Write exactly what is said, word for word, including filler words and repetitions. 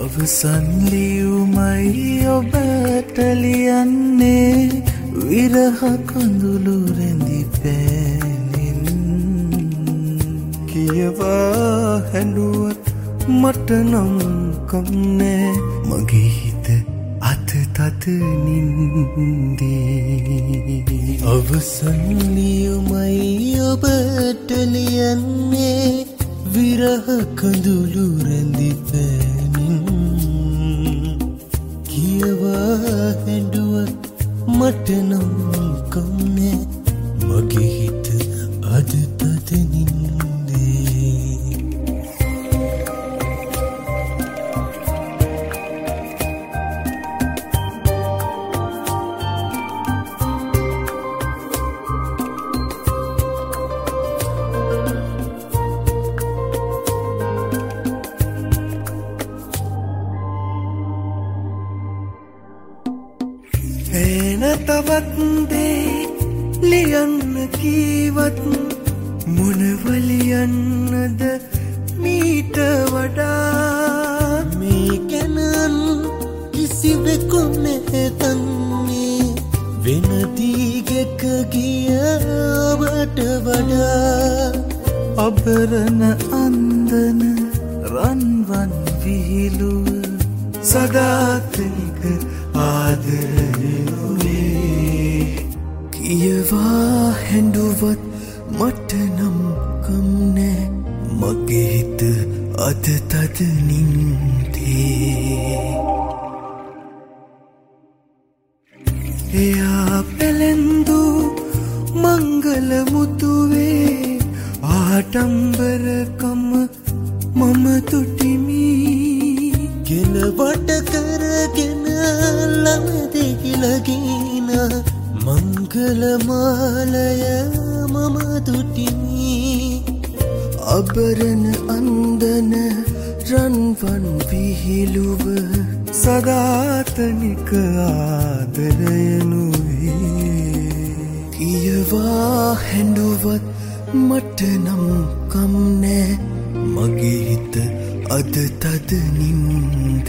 අවසන් ලියුමයි ඔබට ලියන්නේ විරහ කඳුළු රැඳි පෑනින් කියවා හැඬුවත් මට නම් කම්නෑ මගේ හිත අත තද නින්දේ අවසන් ලියුමයි ඔබට ලියන්නේ විරහ කඳුළු රැඳි පෑනින් කියවා හැඬුවත් මට නම් කම්නෑ මගේ හිත අද තද නින්දේ එන තවත් දේ ලියන්න කීවත් මොනව ලියන්නද මීට වඩා මේ ගැන කිසිවෙකු නැතන්නේ වෙන දිගක ගියවට වඩා අබරන අන්දන රන්වන් විහිළුව සදාතනික ආදරයුනේ කියවා හැඬුවත් මට නම් කම්නෑ මගේ හිත අද තද නින්දේ එයා පැලැන්දු මංගල මුතුවේ ආඩම්බරකම මම තුටිමි ගෙලවට කරගෙන ළමදෙහිලගින මංගල මාලය මම තුටිමි අබරන අන්දන රන්වන් විහිළුව සදාතනික ආදරයනුවේ කියවා හැඬුවත් මට නම් කම්නෑ මගේ හිත අද තද නින්දේ